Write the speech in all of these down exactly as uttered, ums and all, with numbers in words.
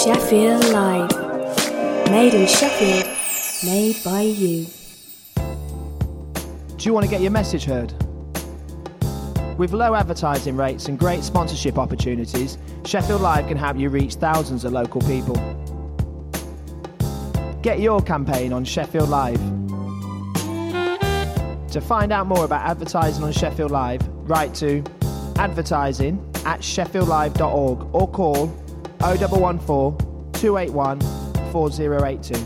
Sheffield Live. Made in Sheffield, made by you. Do you want to get your message heard? With low advertising rates and great sponsorship opportunities, Sheffield Live can help you reach thousands of local people. Get your campaign on Sheffield Live. To find out more about advertising on Sheffield Live, write to advertising at sheffield live dot org or call oh one one four, two eight one, four oh eight two.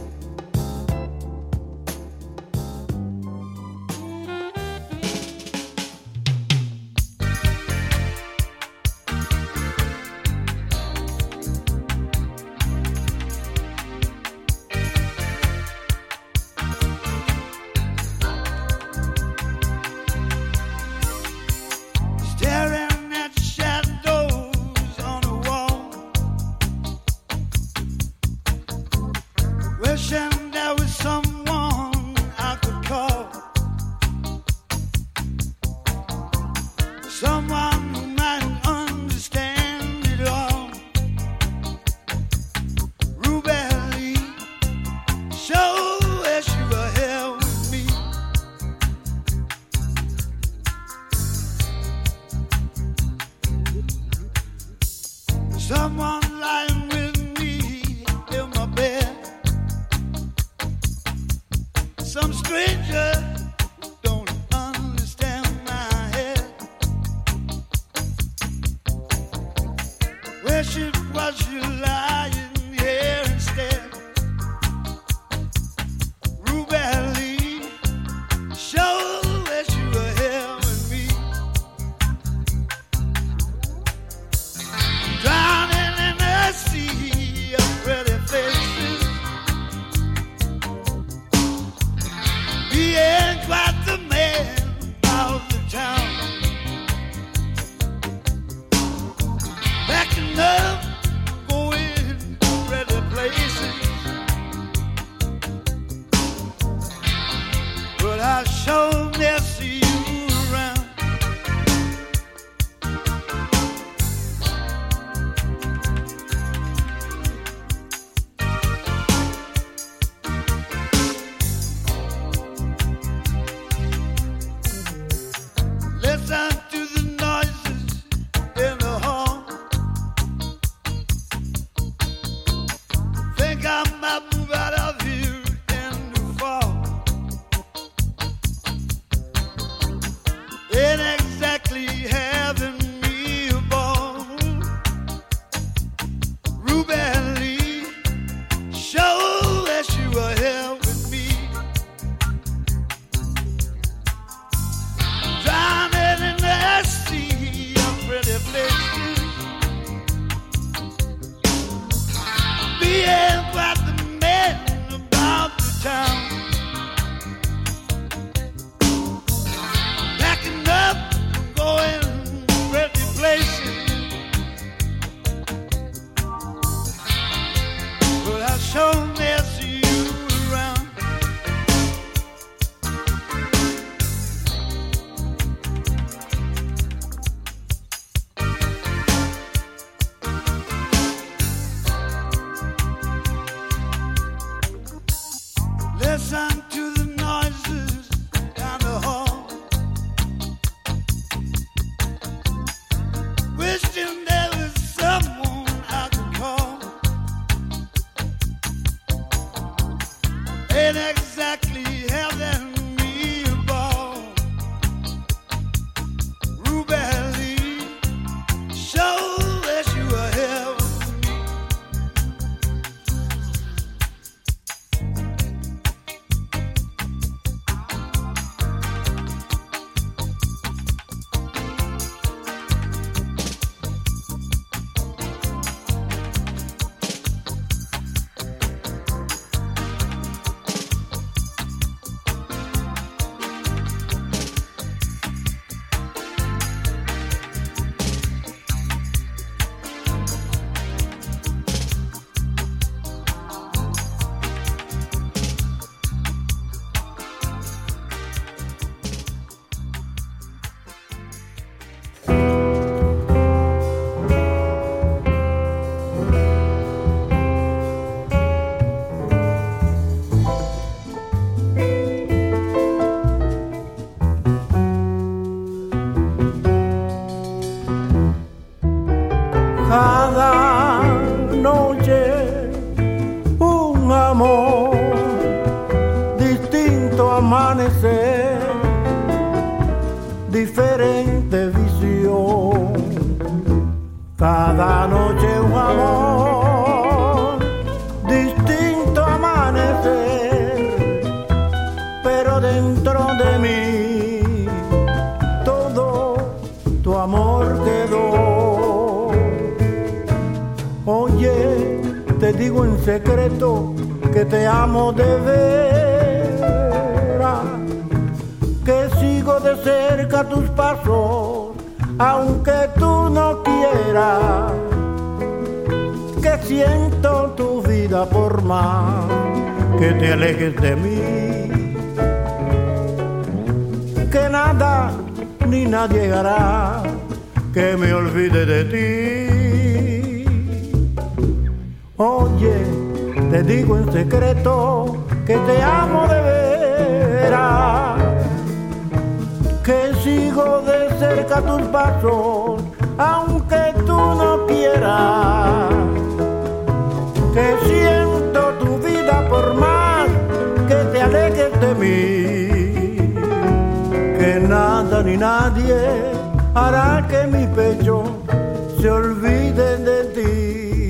Oye, te digo en secreto que te amo de veras, que sigo de cerca tus pasos, aunque tú no quieras, que siento tu vida por más que te alejes de mí, que nada ni nadie hará que me olvide de ti. Oye, te digo en secreto que te amo de veras, que sigo de cerca tus pasos, aunque tú no quieras, que siento tu vida por más que te alejes de mí, que nada ni nadie hará que mi pecho se olvide de ti.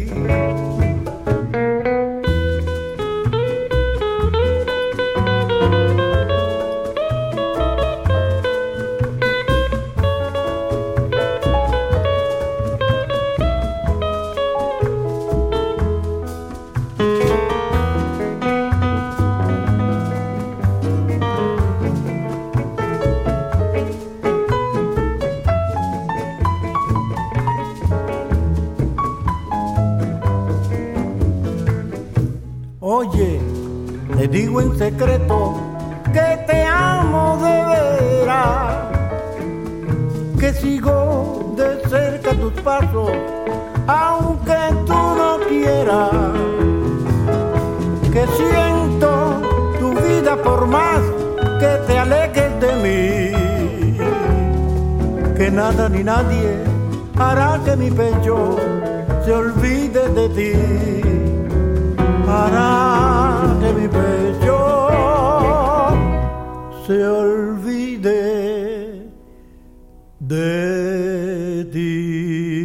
Oye, te digo en secreto que te amo de veras, que sigo de cerca tus pasos, aunque tú no quieras, que siento tu vida por más que te alejes de mí, que nada ni nadie hará que mi pecho se olvide de ti, hará que mi pecho se olvide de ti.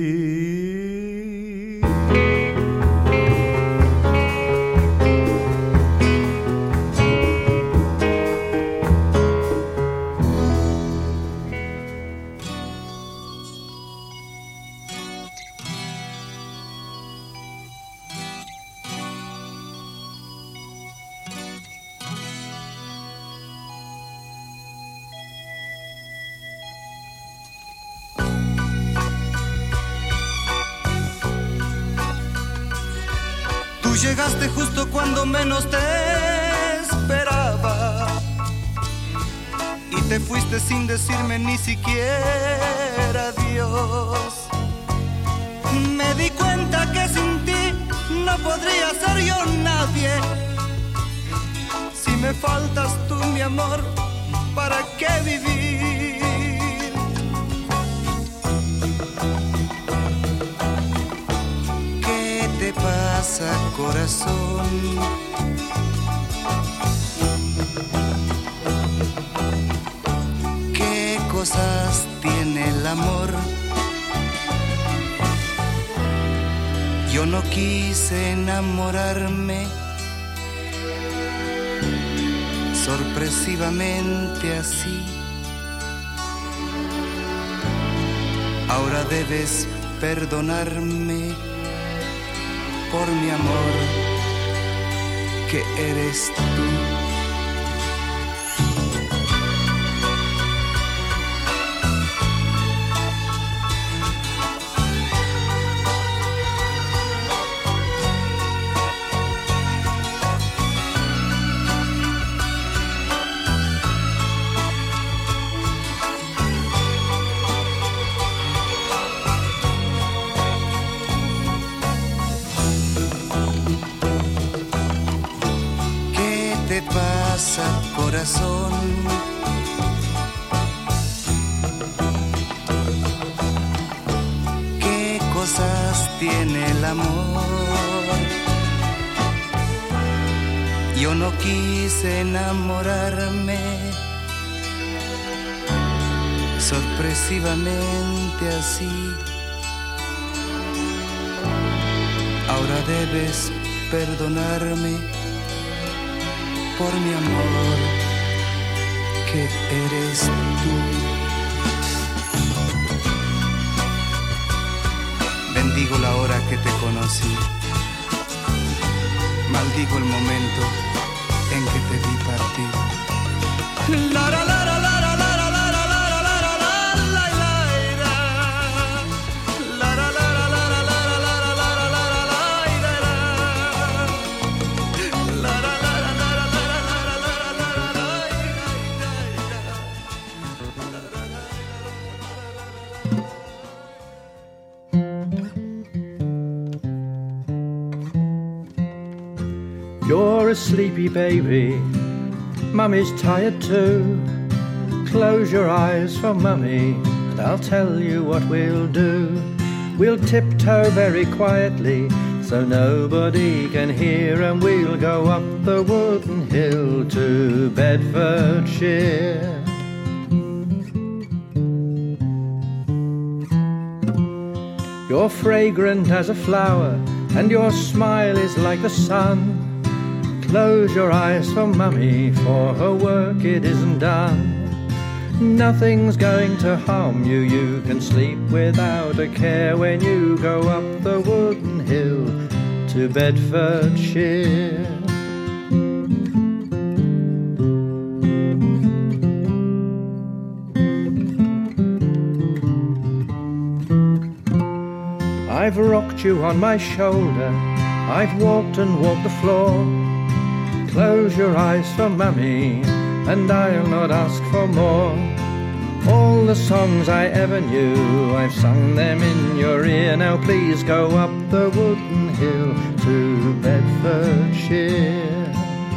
Llegaste justo cuando menos te esperaba y te fuiste sin decirme ni siquiera adiós. Me di cuenta que sin ti no podría ser yo nadie. Si me faltas tú, mi amor, ¿para qué vivir? ¿Qué pasa, corazón? ¿Qué cosas tiene el amor? Yo no quise enamorarme sorpresivamente así. Ahora debes perdonarme por mi amor, que eres tú. ¿Qué pasa, corazón? ¿Qué cosas tiene el amor? Yo no quise enamorarme sorpresivamente así. Ahora debes perdonarme por mi amor, que eres tú. bendigo la hora que te conocí. Maldigo el momento en que te vi partir. La, la, la, la, la, la, la, la, la, la, la, la, la, la, la, la, la, la, You're a sleepy baby, Mummy's tired too. Close your eyes for Mummy, and I'll tell you what we'll do. We'll tiptoe very quietly, so nobody can hear, and we'll go up the wooden hill to Bedfordshire. You're fragrant as a flower, and your smile is like the sun. Close your eyes for Mummy, for her work it isn't done. Nothing's going to harm you, you can sleep without a care when you go up the wooden hill to Bedfordshire. I've rocked you on my shoulder, I've walked and walked the floor. Close your eyes for Mummy, and I'll not ask for more. All the songs I ever knew, I've sung them in your ear. Now please go up the wooden hill to Bedfordshire.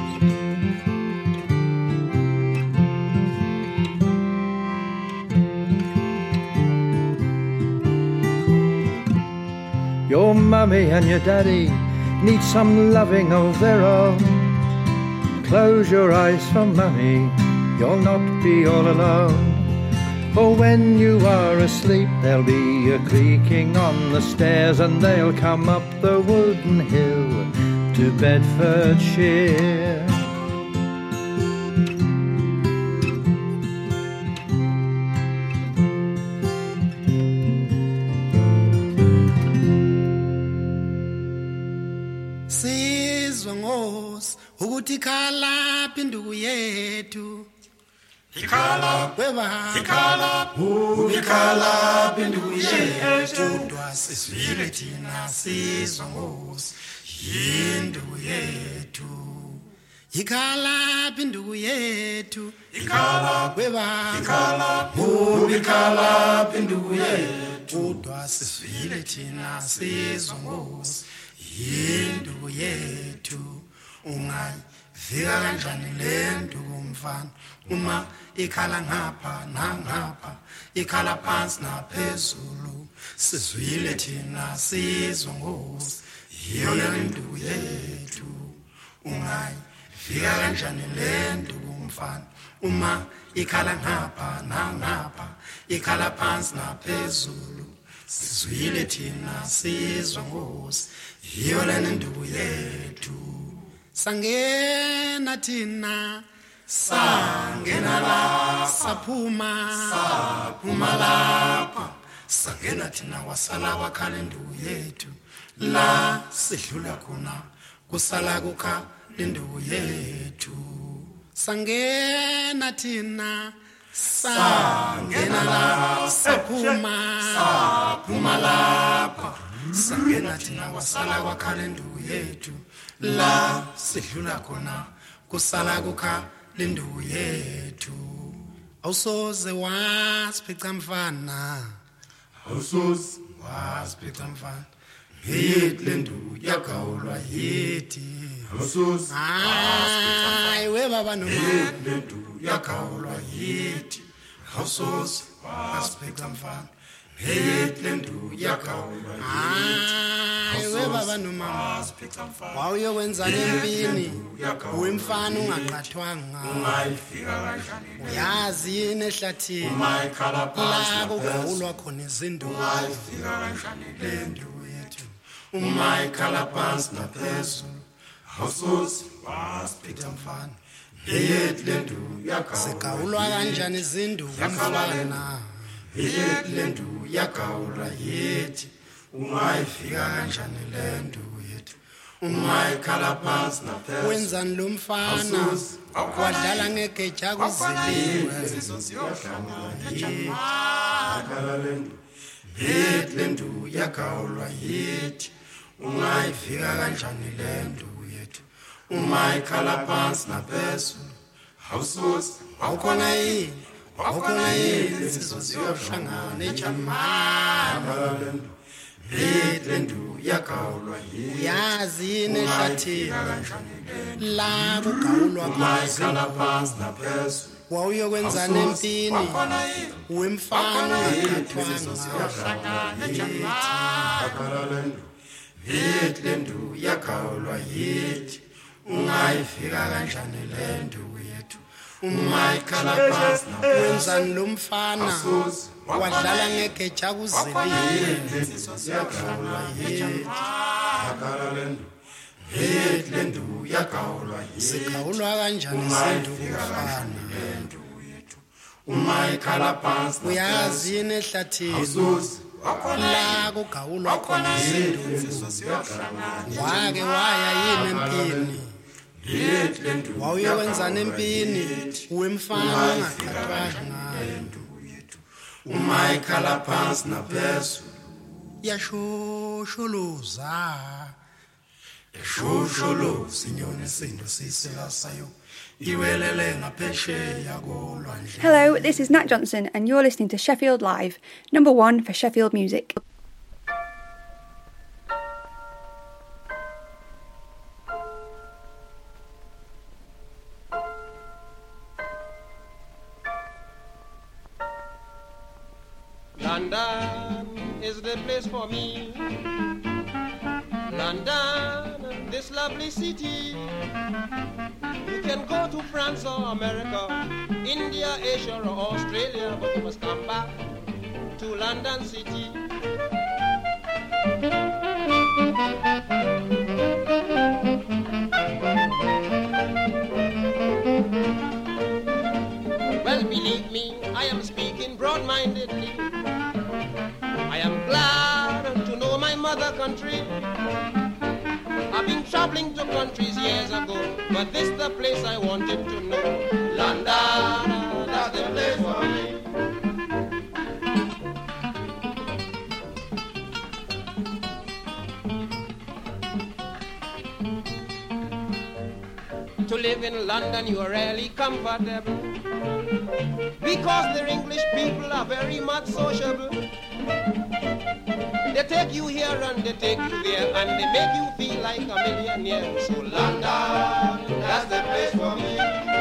Your mummy and your daddy need some loving of their own. Close your eyes for Mummy, you'll not be all alone. For when you are asleep, there'll be a creaking on the stairs, and they'll come up the wooden hill to Bedfordshire. Ukuthi khala pindu yethu ikhala weba ikhala ikhala pindu yethu ndwasizwile thina sizwa ngosi yindu yethu ikhala pindu yethu ikhala weba ikhala ikhala pindu yethu ndwasizwile thina sizwa ngosi yindu yethu. Ungayivika kanjani le nduku mfana uma ikhala ngapha nangapha ikhala phansi naphezulu sizwile thina sizwa ngosi yiyo le nduku yethu. Ungayivika kanjani le nduku mfana uma ikhala ngapha nangapha ikhala phansi naphezulu sizwile thina sizwa ngosi yiyo le nduku yethu. Sangena thina sangena la saphuma saphuma lapha sangena thina wasala wakhala nduku yethu la sidlula khona kusala kukha nduku yethu. Sangena thina sangena la saphuma saphuma lapha sangena thina wasala wakhala nduku yethu la sidlula khona kusala kukha lenduku yethu. Awusoze wasiphica mfana awusoze wasiphica mfana ngiyithi lenduku yagawulwa yithi awusoze hayi we baba no lenduku yagawulwa yithi awusoze wasiphica mfana ngiyithi lenduku yagawulwa hayi we baba no mama wawuyokwenza empini wemfana ungaqathwanga ungayifika kanjani uyazi yini ehlathini ungayikhala phansi la kugawulwa khona izinduku ungayifika kanjani lenduku yethu ungayikhala phansi naphezulu awusoze wasiphica mfana ngiyithi lenduku yagawulwa zigawulwa kanjani izinduku mfana ngiyithi lenduku yagawulwa yithi ungayifika kanjani le nduku yethu ungayikhala phansi naphezulu wenzani lo mfana wadlala ngegeja kuziliwe akhala le nduku yithi le nduku yagawulwa yithi ungayifika kanjani le nduku yethu ungayikhala phansi naphezulu awususi awukhona yini awukhona yini sizoziyohlangana ejamani yithi le nduku yagawulwa yithi yazi yini ehlathini la kugawulwa ungayikhala phansi naphezulu wawuyokwenzana empini wemfana ungathathwanga yithi le nduku yagawulwa yithi ungayifika kanjani le nduku yethu ungayikhala phansi wenzani lo mfana wadlala ngegeja kuziliwe yithi le nduku yagawulwa yithi zigawulwa kanjani zinduku mfana ungayikhala phansi uyazi yini ehlathini la kugawulwa khona zinduku wake waya yini empini yithi le nduku wawuyokwenzana empini wemfana ungathathwanga ungayikhala phansi naphezulu yashosholoza yashosholoza inyoni isindo sisilasayo iwelele ngaphesheya kolwandle. Hello, this is Nat Johnson and you're listening to Sheffield Live, number one for Sheffield music. London is the place for me. London, this lovely city. You can go to France or America, India, Asia or Australia, but you must come back to London City. Well, believe me, I am speaking broad-mindedly. I am glad to know my mother country. I've been traveling to countries years ago, but this is the place I wanted to know. London, that's the place for me. To live in London, you are really comfortable, because the English people are very much sociable. They take you here and they take you there, and they make you feel like a millionaire. So London, that's the place for me.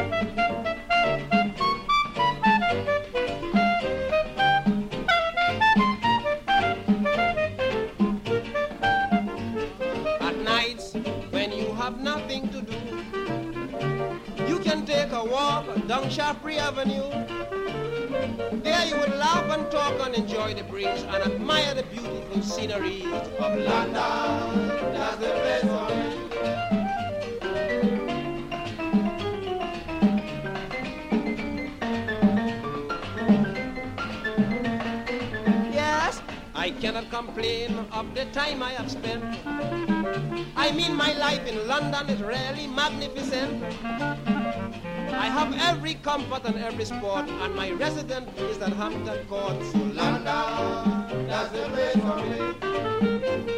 At nights, when you have nothing to do, you can take a walk down Shaftesbury Avenue. There you will laugh and talk and enjoy the breeze and admire the beautiful scenery of London. That's the place for me. Yes, I cannot complain of the time I have spent. I mean, my life in London is really magnificent. I have every comfort and every sport, and my residence is at Hampton Court. So London, that's the place for me.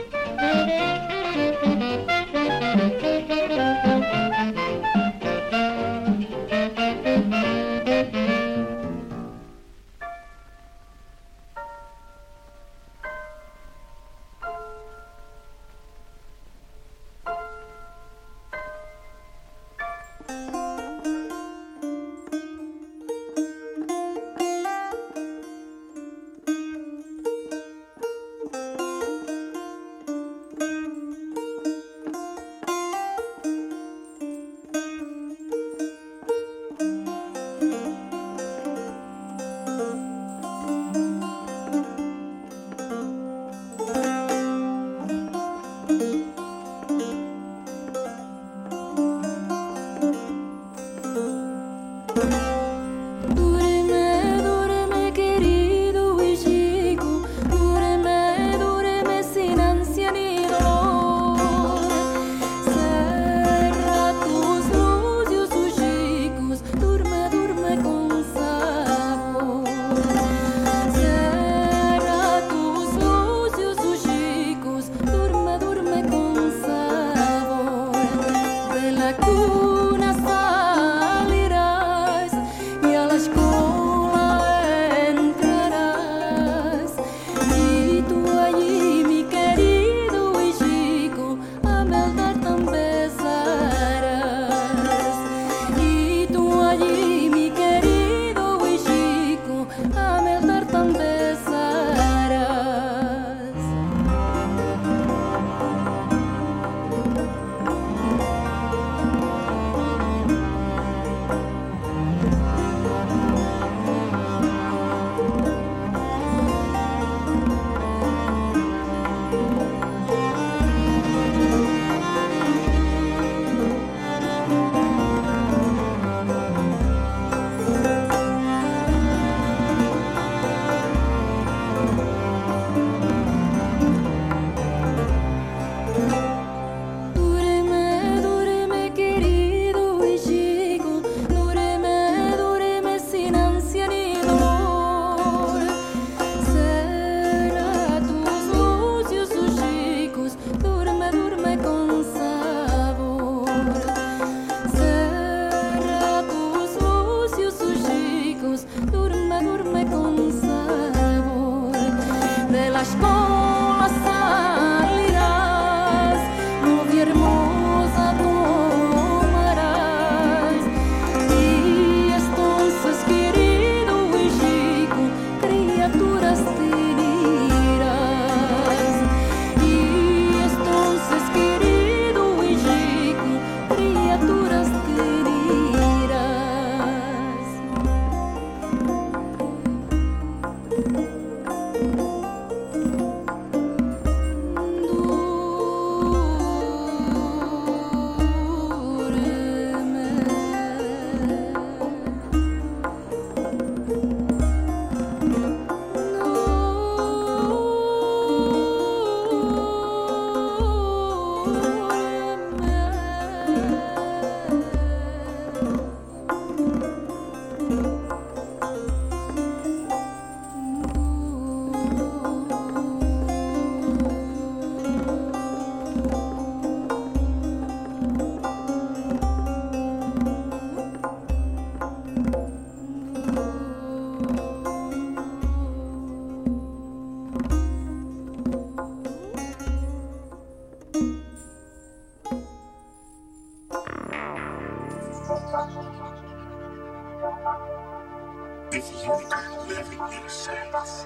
If you could live in your sense,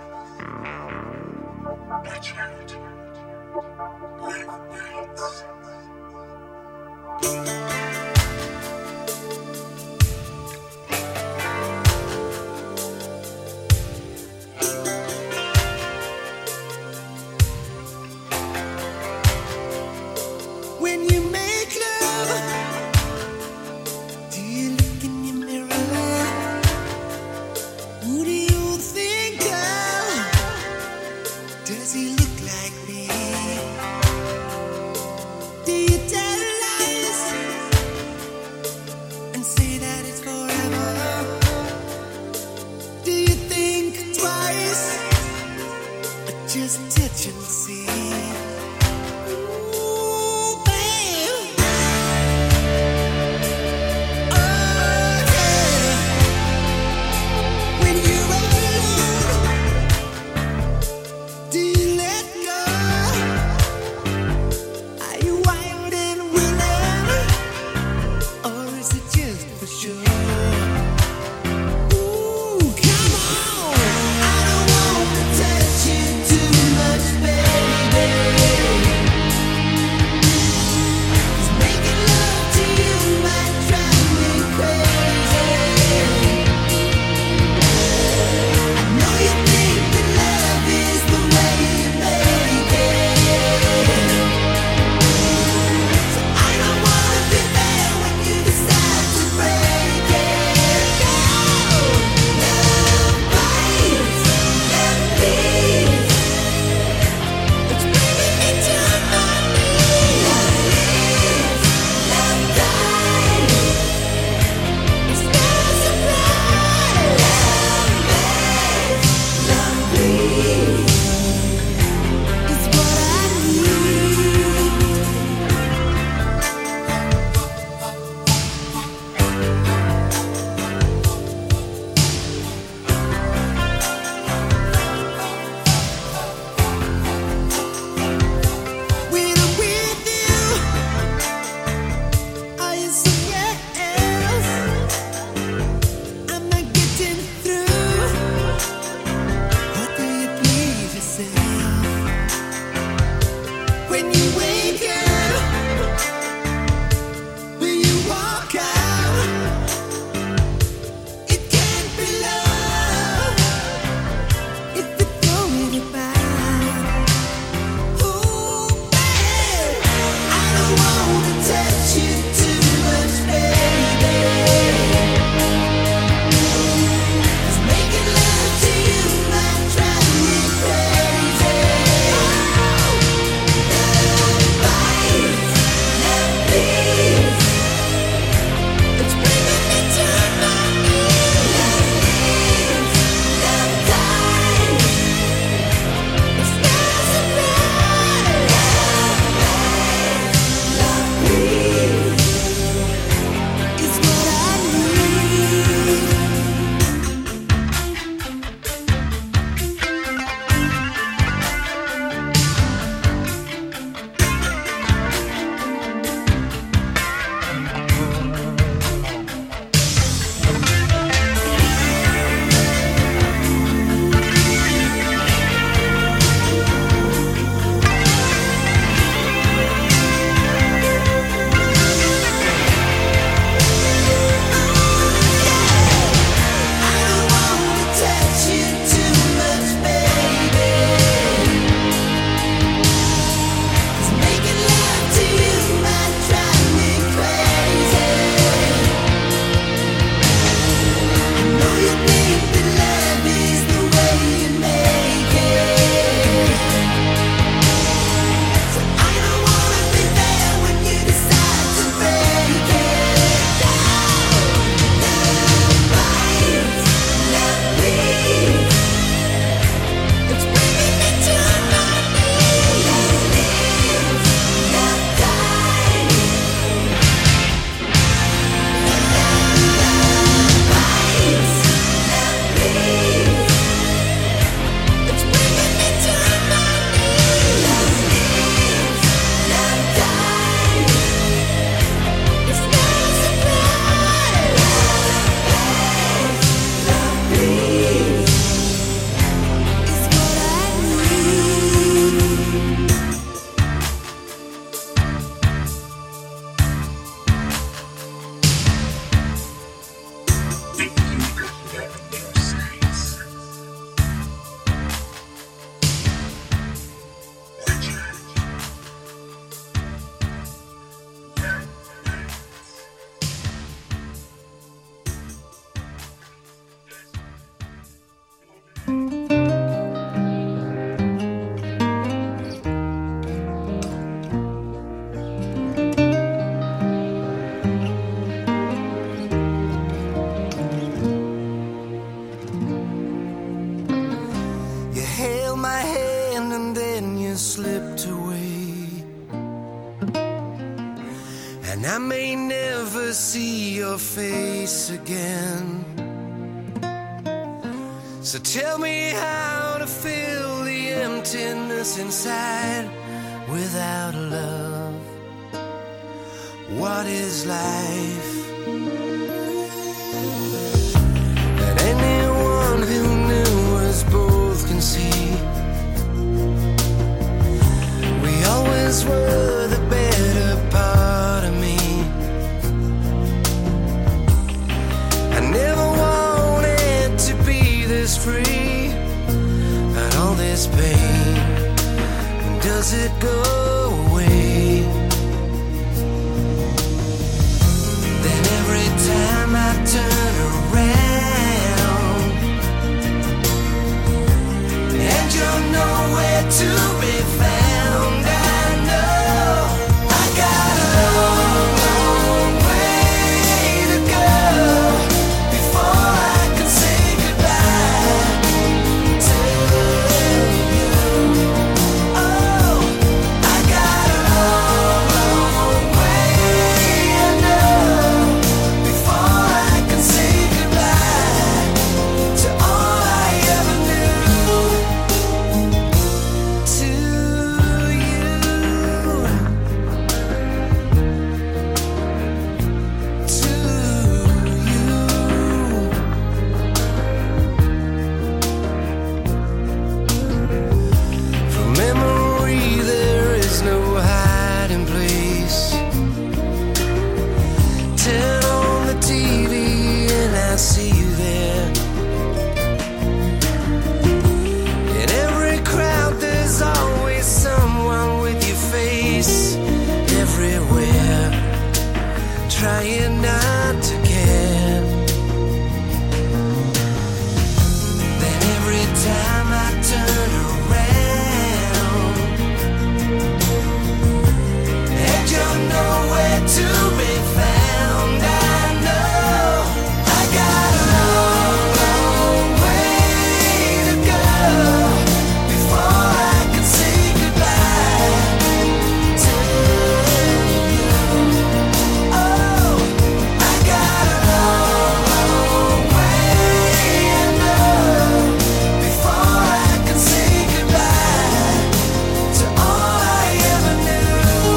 watch out, live nights. When you make love, do you look in your mirror? Who do you think of? Does he look like me? Do you tell lies? and I may never see your face again. So tell me how to fill the emptiness inside without love. What is life? And anyone who knew us both can see we always were the better part of me. I never wanted to be this free, but all this pain, when does it go away? Then every time I turn around and you're nowhere to be found, I know I got a long, long way to go before I can say goodbye to you. Oh, I got a long, long way, I know, before I can say goodbye to all I ever knew. To you, to you. From memory there is no hiding place. Turn on the T V and I see you there. In every crowd there's always someone with your face everywhere, trying not to care. Then every time I turn around and you're nowhere to be found, I know I got a long, long way to go before I can say goodbye to you. Oh, I got a long, long way, I know, before I can say goodbye to all I ever knew.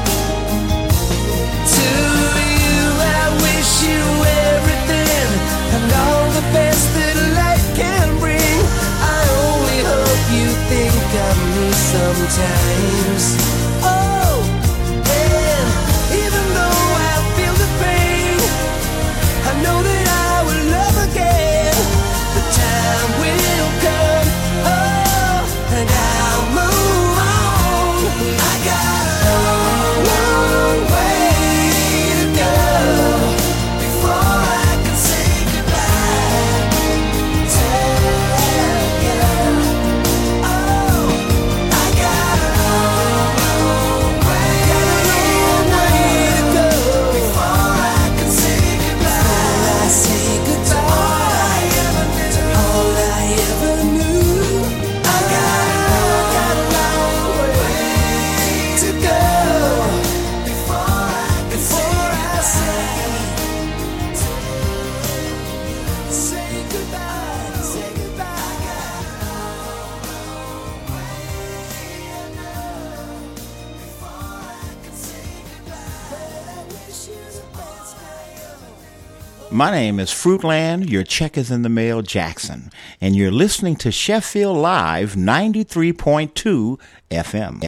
To you I wish you everything and all the best that life can bring. I only hope you think of me sometimes. Oh, and even though I feel the pain, I know that I will love again. The time will come, oh, and I'll move on. I got a long, long way to go before I can say goodbye to you. Oh, I got a long, long way, long way to go before I can say goodbye. I say goodbye to all I ever knew, all I ever knew. I got a long way to go before I before I say say goodbye, say goodbye. I got a long way, I know, before I can say goodbye. But I wish you the best, I My name is Fruitland, your check is in the mail, Jackson, and you're listening to Sheffield Live ninety-three point two F M.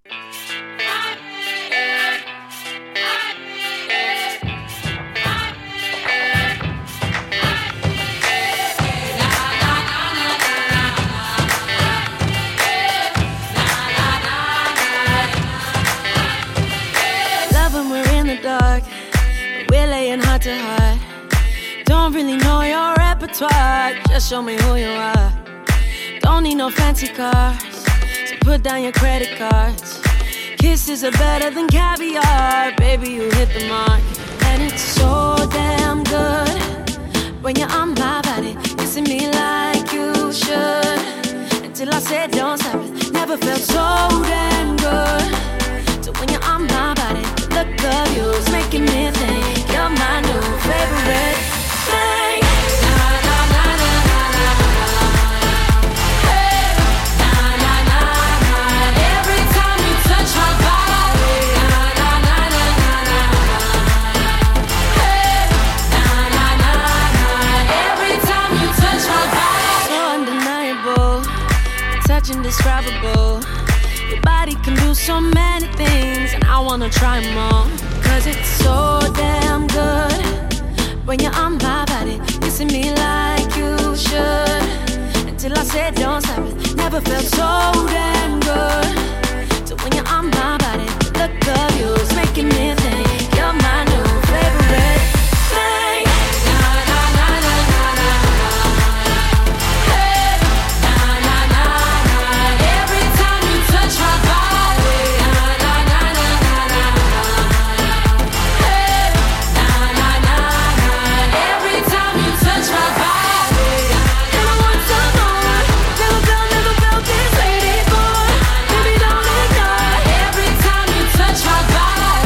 Love when we're in the dark, but we're laying hard to hide. Don't really know your repertoire, just show me who you are. Don't need no fancy cars, so put down your credit cards. Kisses are better than caviar, baby, you hit the mark. And it's so damn good when you're on my body, kissing me like you should. Until I said don't stop it, never felt so damn good. So when you're on my body, the look of you is making making me think you're my new favorite thing. Na na na na na na na. Hey, na na na na. Every time you touch my body, na na na na na na. Hey, na na na na. Every time you touch my body, so undeniable, touch indescribable. Your body can do so many things, and I wanna try them all. Cause it's so damn good when you're on my body, kissing me like you should. Until I said don't stop it, never felt so damn good. So when you're on my body, the look of you is making me think you're my new favorite thing. Na na na na na na. Hey, na na na na. Every time you touch my body, na na na na na na. Hey, na na na na. Every time you touch my body, and I want some more. Never felt, never felt this way before. Baby, don't ignore. Every time you touch my body.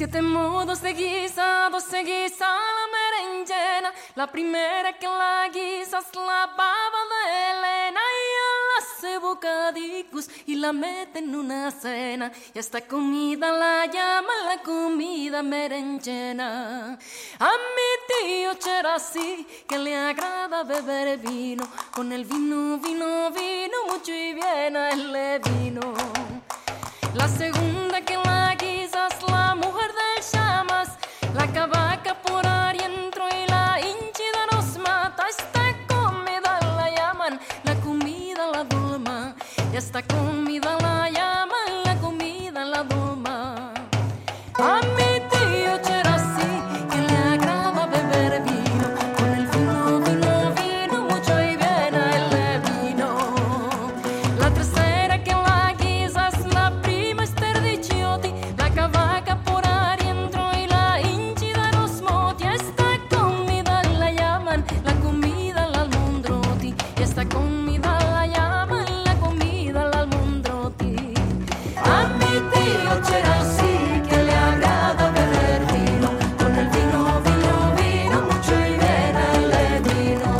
Siete modos de guisado se guisa la berenjena. La primera que la guisa es la baba de Elena. Y ella hace bocadicos y la mete en una cena. Y esta comida la llama la comida berenjena. A mi tío Cherasí que le agrada beber vino. Con el vino, vino, vino, mucho y bien a él le vino. La segunda que la guisa es la mujer de llamas. La cavaca por adentro y la hinchida nos mata. Esta comida la llaman la comida la dulma. Y esta comida la llaman la comida la dulma. A mi tío Cherasí que le agrada beber vino. Con el vino, vino, vino, mucho y bien a él le vino. La tercera que la guisa es la prima Esther de Chiotti. La cavaca por adentro y la hinchida nos moti. Esta comida la llaman la comida la almondroti. Y esta comida la llaman la comida la almondroti. A mi tío Cherasí que le agrada beber vino. Con el vino, vino, vino, mucho y bien a él le vino.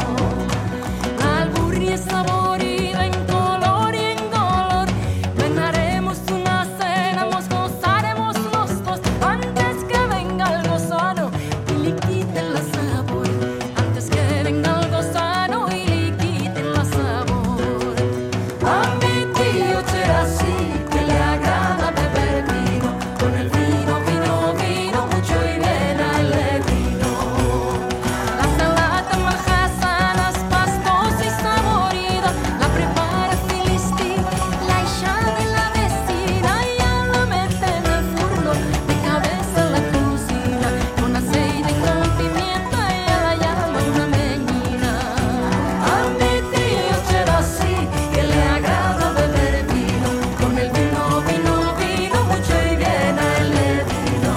La alburria es saborida en color y en dolor. Plenaremos una cena, nos gozaremos los dos. Antes que venga el gozano y le quiten la sabor. Antes que venga el gozano y le quiten la sabor. A mi tío Cherasí que le agrada beber vino. Con el vino, vino, vino, mucho y bien a él le vino. La salata majasana es pastosa y saborida. La prepara Filistí, la hija de la vecina. Y ella la mete en el furno, de cabeza en la cocina. Con aceite y con pimienta ella la llama una meñina. A mi tío Cherasí que le agrada beber vino. Con el vino, vino, vino, mucho y bien a él le vino.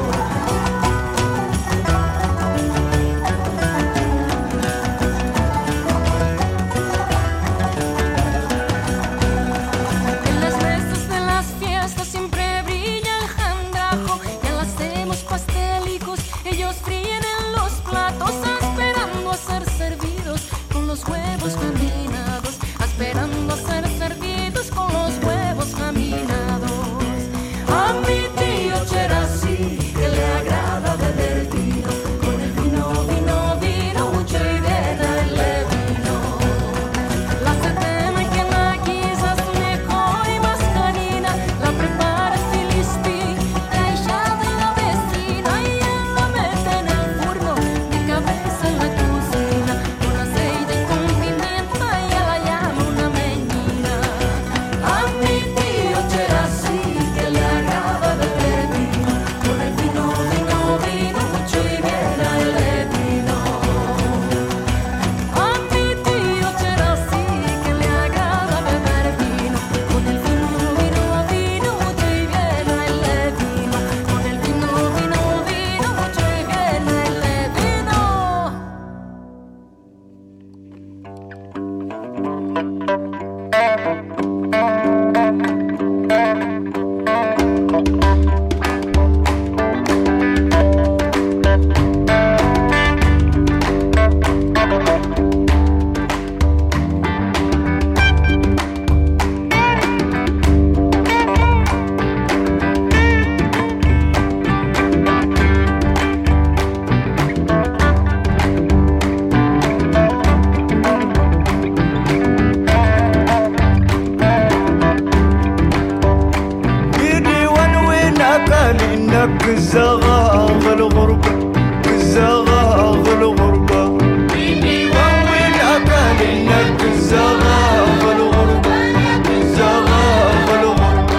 En las mesas de las fiestas siempre brilla el jandrajo. Ya le hacemos pastelicos, ellos fríen en los platos, esperando a ser servidos con los huevos caminados, esperando a ser servidos con los huevos caminados. A mi tío Cherasí que le agrada beber vino. Con el vino, vino, vino, mucho y bien a él le vino. La setena que la guisa es mejor y más canina. La prepara Filistí, la hija de la vecina. Y él la mete en el furno, de cabeza en la cocina. Con aceite y con pimienta ella la llama una meñina. A mi tío Cherasí que le agrada beber vino. Con el vino, vino, vino, mucho y bien a él le vino. A mi tío Cherasí que le agrada beber vino. Con el vino, vino, vino, mucho y bien a él le vino. Con el vino, vino, vino, mucho y bien a él le vino. بيدي وين أكالي إنك الزغاغ الغربة الزغاغ الغربة بيدي وين أكالي إنك الزغاغ الغربة الزغاغ الغربة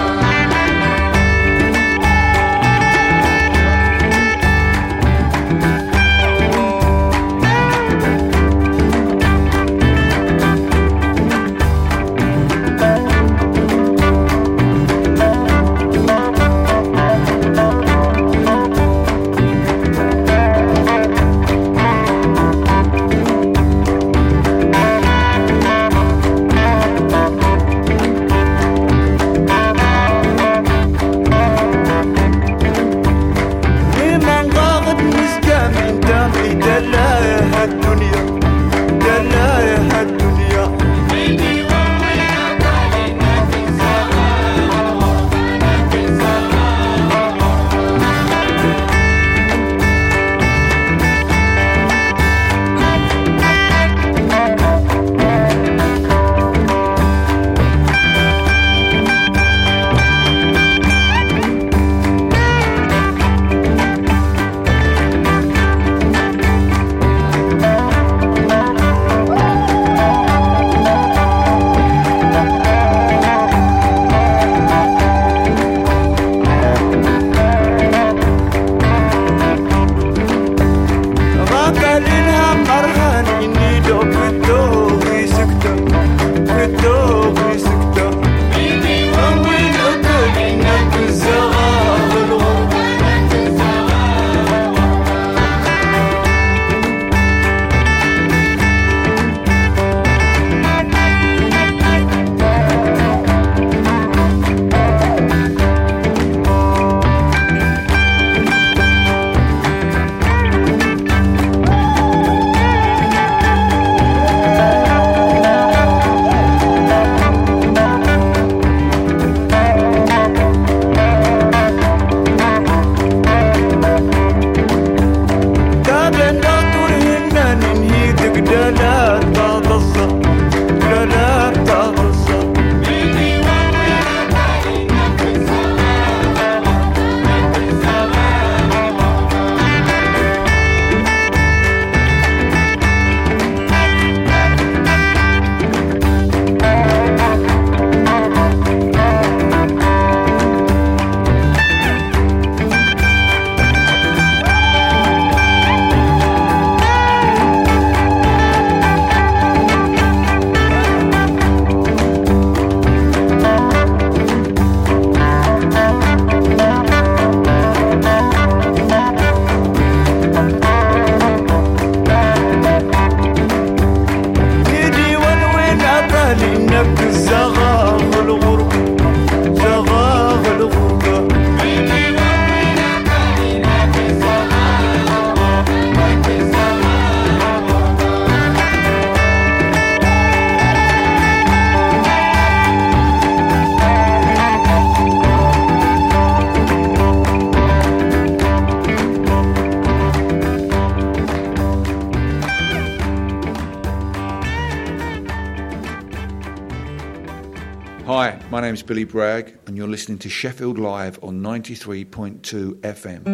Hi, my name's Billy Bragg, and you're listening to Sheffield Live on ninety-three point two F M.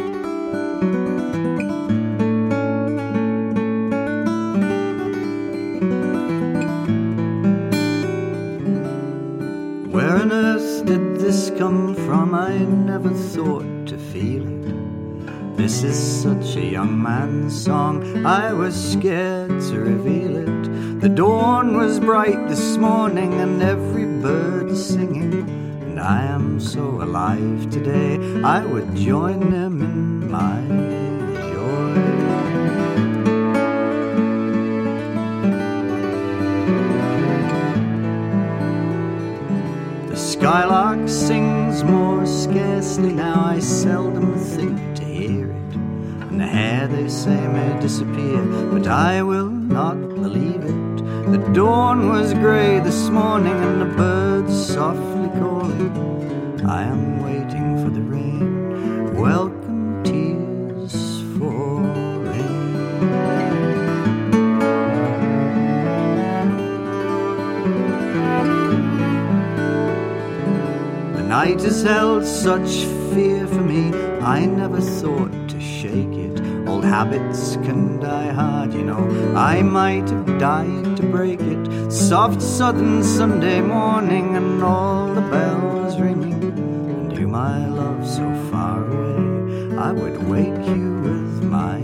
Where on earth did this come from? I never thought to feel it. This is such a young man's song, I was scared to reveal it. The dawn was bright this morning and every bird is singing, and I am so alive today, I would join them in my joy. The skylark sings more scarcely now, I seldom think to hear it. And the hair they say may disappear, but I will not believe it. The dawn was grey this morning and the birds softly calling. I am waiting for the rain. Welcome tears for rain. The night has held such fear for me, I never thought to shake it. Old habits can die hard, you know, I might have died to break it. Soft southern Sunday morning and all the bells ringing, and you, my love, so far away, I would wake you with my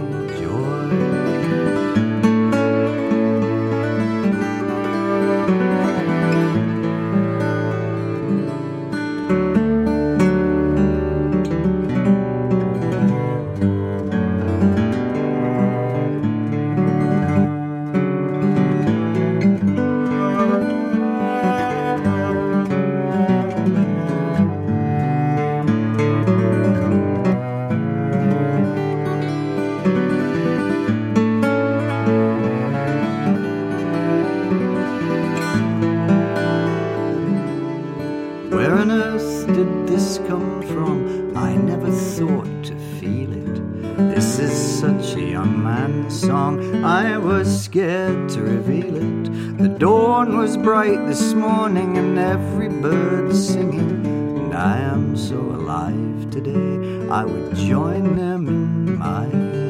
bright this morning and every bird singing, and I am so alive today, I would join them in my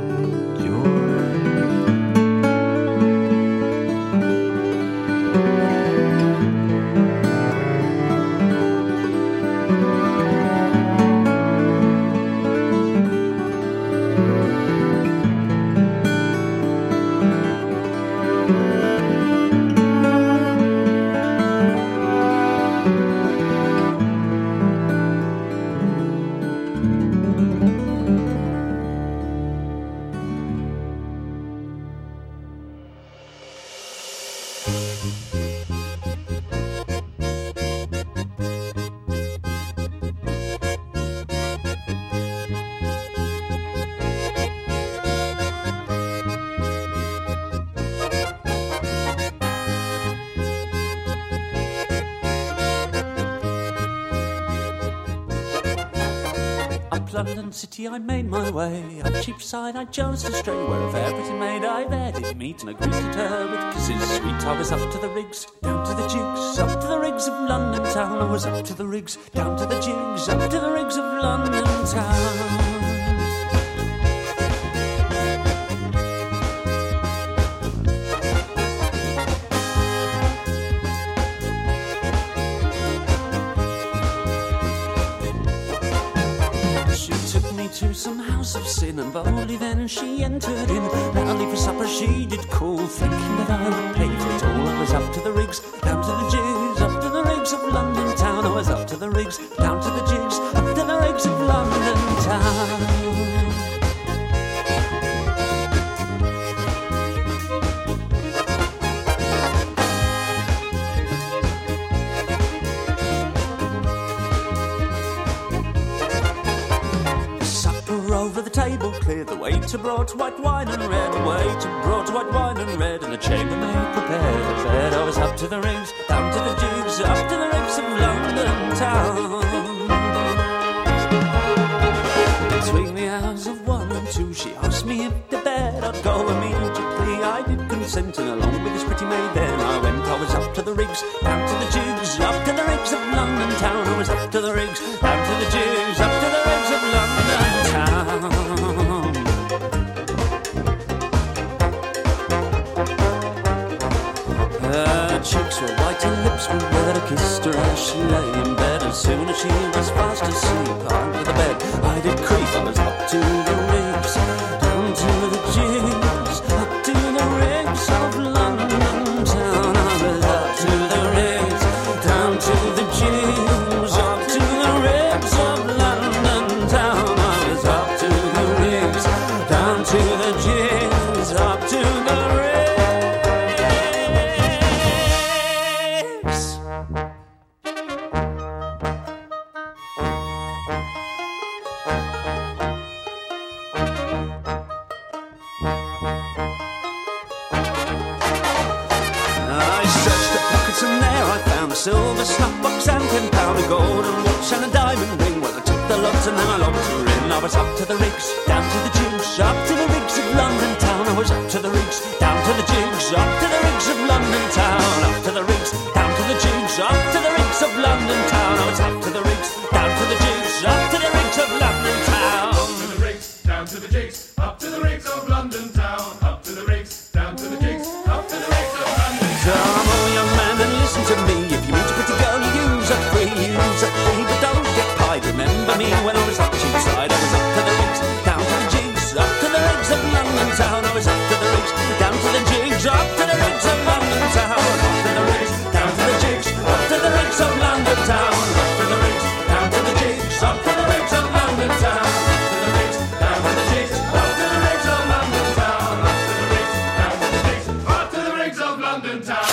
London City I made my way. Up Cheapside I chose to stray. Where of everything made I varied meet and I greeted her with kisses sweet. I was up to the rigs, down to the jigs, up to the rigs of London town. I was up to the rigs, down to the jigs, up to the rigs of London town. To some house of sin, and boldly then she entered in. Roundly for supper she did call, thinking that I would pay for it all. I was up to the rigs, down to the jigs, up to the rigs of London town. I was up to the rigs, down to the jigs, up to the rigs of London town. Table cleared, the waiter brought white wine and red. The waiter brought white wine and red, and the chambermaid prepared a bed. I was up to the rigs, down to the jigs, up to the rigs of London town. Between the hours of one and two, she asked me if to bed I'd go immediately. I did consent, and along with this pretty maid then I went. I was up to the rigs, down to the jigs, up cheeks were white, her lips were red. I kissed her as she lay in bed. As soon as she was fast asleep under the bed, I did creep. I was up to the ribs, down to the jigs, up to the rigs of London town. I was up to the rigs, down to the jigs, up to the rigs of London town. I was up to the rigs, down to the jigs, up to the rigs. Silver snuff box and ten pound, a golden watch and a diamond ring. Well, I took the lot and then I locked her in. I was up to the rigs, down to the jigs, up to the rigs of London town. I was up to the rigs, down to the jigs, up to the rigs of London town. Up to the rigs, down to the jigs, up to the rigs of London town. I was up to the rigs, down to the jigs, up to the rigs of London town. Up to the rigs, down to the jigs, up to the rigs of London town. Up to the rigs, down to the jigs, up to the rigs of London town. Come on, young man, and listen to me. If you meet a pretty girl, you use a free, use a free, but don't get pied. Remember me when I was up Cheapside. I was up to the rigs, down to the jigs, up to the rigs of London town. I was up to the rigs, down to the jigs, up to the rigs of London town. Up to the rigs, down to the jigs, up to the rigs of London town. Up to the rigs, down to the jigs, up to the rigs of London town. Up to the rigs, down to the jigs, up to the rigs of London town. Up to the rigs, down to the jigs, up to the rigs of London town.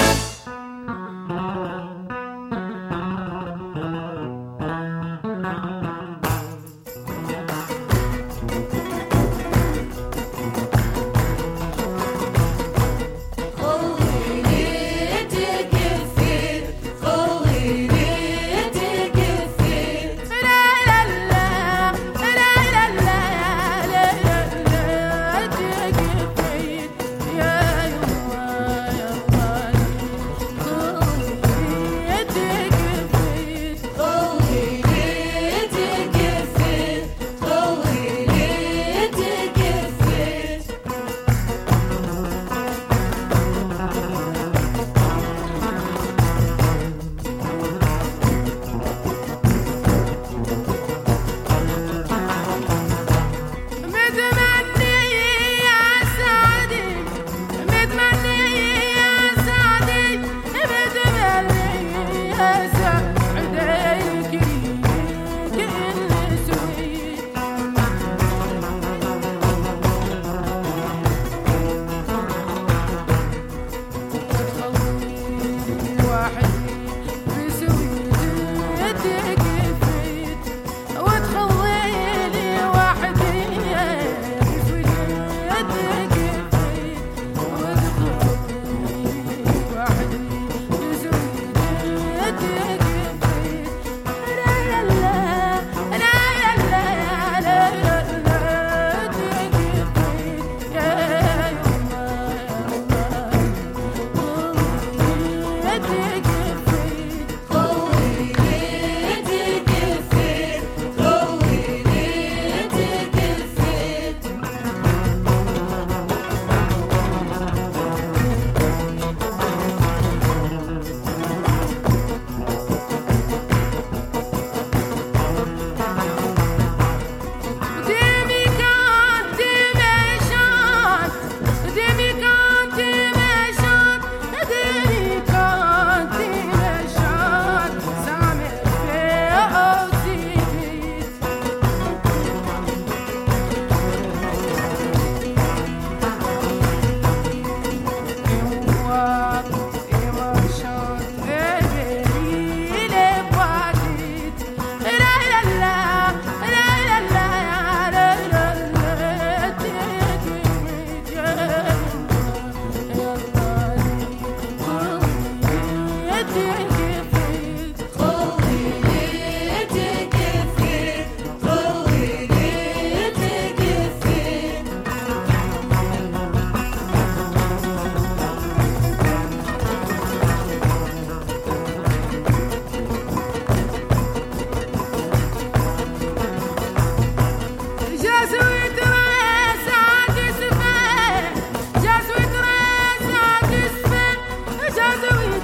Yeah.